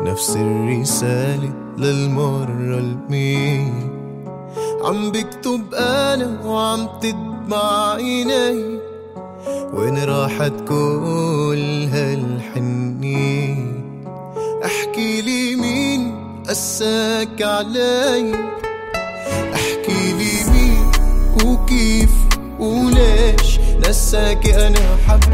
نفس الرسالة للمرة المية، عم بكتب أنا وعم تدمع عيني، وين راحت كل هالحنية؟ احكي لي مين قساك علي، احكي لي مين وكيف وليش نساك أنا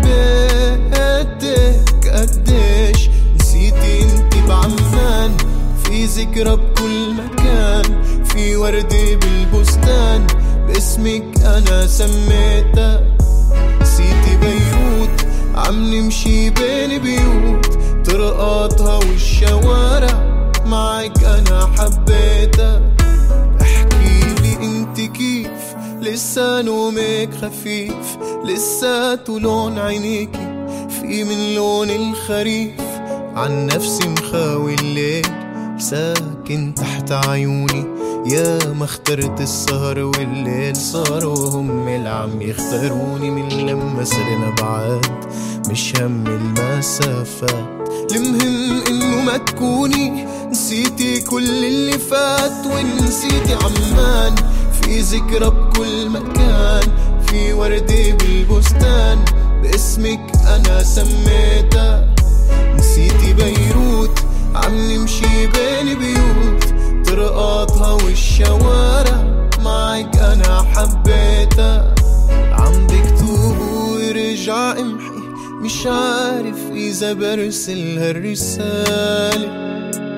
حبيتك قديش. نسيتي انتي بعمان، في ذكرى بكل مكان، في وردة بالبستان باسمك أنا سميتها. نسيتي بيروت عم نمشي بين بيوت، طرقاتها والشوارع معك أنا حبيتها. احكي لي انتي كيف لسه نومك خفيف، لساته لون عينيكي في من لون الخريف. عن نفسي مخاوي الليل ساكن تحت عيوني، يا ما اخترت السهر والليل صاروا هم اللي عم يختاروني. من لما صرنا بعاد مش هم المسافات، المهم انه ما تكوني نسيتي كل اللي فات، ونسيتي عمان في ذكرى بكل مكان، في وردة بالبستان باسمك أنا سميتها. نسيتي بيروت عم نمشي بين بيوت، طرقاتها والشوارع معك أنا حبيتها. عم بكتب ورجع امحي، مش عارف إذا برسل هالرسالة.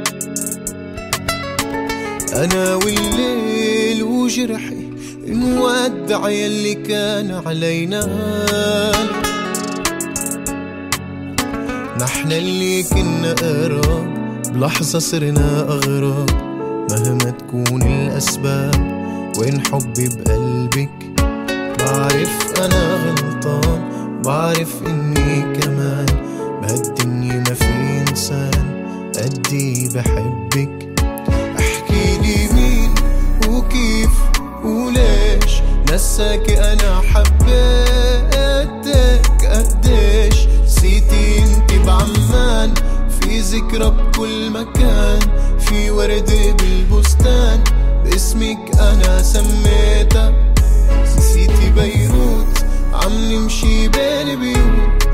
أنا والليل وجرحي نودع يلي كان علينا، نحن اللي كنا قراب بلحظة صرنا أغراب. مهما تكون الأسباب وين حبي بقلبك، بعرف أنا غلطان، بعرف إني كمان بهالدنيا ما في إنسان قدي بحبك. احكي لي مين وكيف وليش نساك أنا حبيتك قديش. نسيتي انتي بعمان، في ذكرى بكل مكان، في وردة بالبستان باسمك أنا سميتها. نسيتي بيروت عم نمشي بين بيوت،